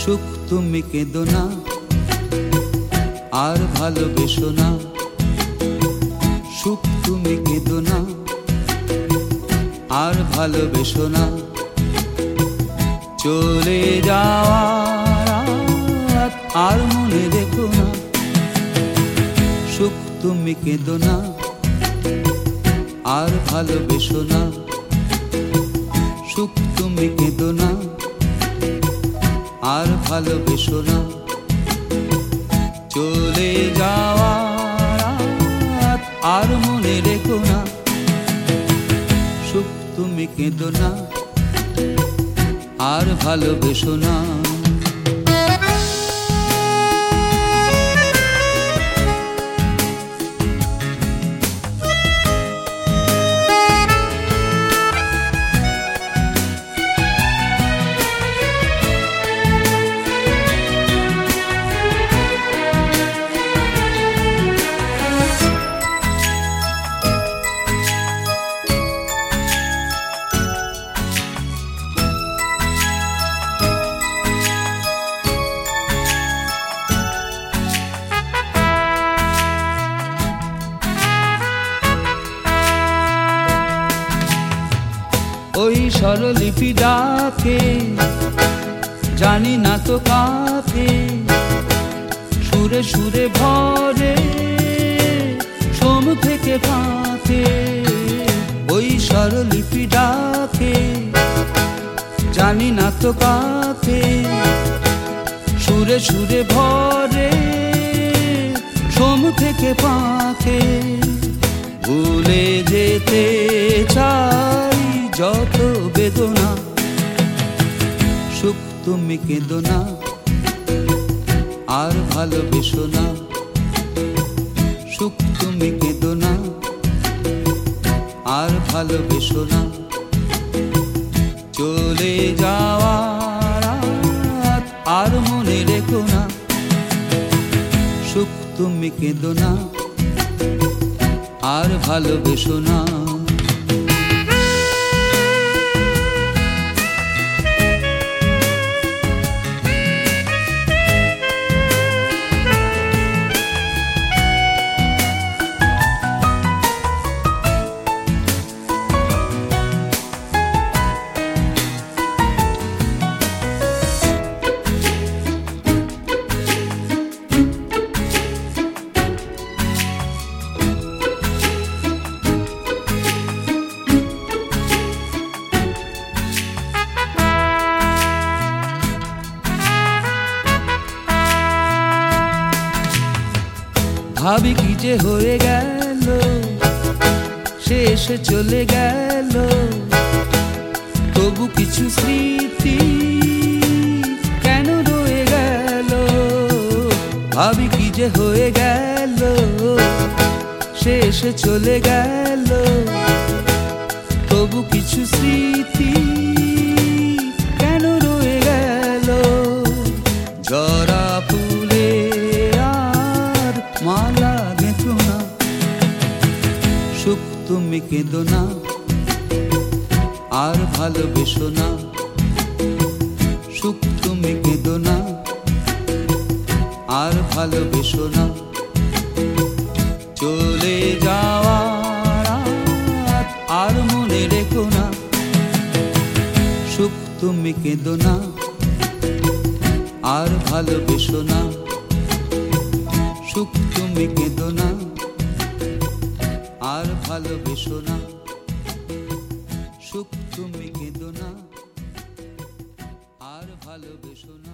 সুখ তুমি কেঁদো না, আর ভালোবেসো না। সুখ তুমি কেঁদো না, আর ভালোবেসো না। চলে যাওয়া রাত আর মনে রেখো না। সুখ তুমি কেঁদো না, আর ভালোবেসো না। সুখ তুমি কেঁদো না, আর ভালোবেসো না। চলে যাওয়া রাত আর মনে রেখো না। সুখ তুমি কেঁদো না, আর ভালোবেসো না। ওই স্বরলিপি ডাকে, জানি না তো কাকে, সুরে সুরে ভরে সোম থেকে ফাঁকে। ওই স্বরলিপি ডাকে, জানি না তো কাকে, সুরে সুরে ভরে সোম থেকে ফাঁকে। ভুলে যেতে চাই যত বেদনা। সুখ তুমি কেঁদো না, আর ভালোবেসো না। সুখ তুমি কেঁদো না, আর ভালোবেসো না। চলে যাওয়া রাত আর মনে রেখো না। সুখ তুমি কেঁদো না, আর ভালোবেসো না। ভাবি কি যে হয়ে গেল, সে এসে চলে গেল, তবু কিছু স্মৃতি কেন রয়ে গেল। ভাবি কি যে হয়ে গেল, সে এসে চলে গেল, তবু কিছু স্মৃতি কেন রয়ে গেল। জরা ফুলে আর মালা গেঁথো না। সুখ তুমি কেঁদো না, আর ভালোবেসো না। সুখ তুমি কেঁদো না, আর ভালোবেসো না। চলে যাওয়া রাত আর মনে রেখো না। সুখ তুমি কেঁদো না, আর ভালোবেসো না। সুখ তুমি কেঁদো না, আর ভালোবেসো না। সুখ তুমি কেঁদো না, আর ভালোবেসো না।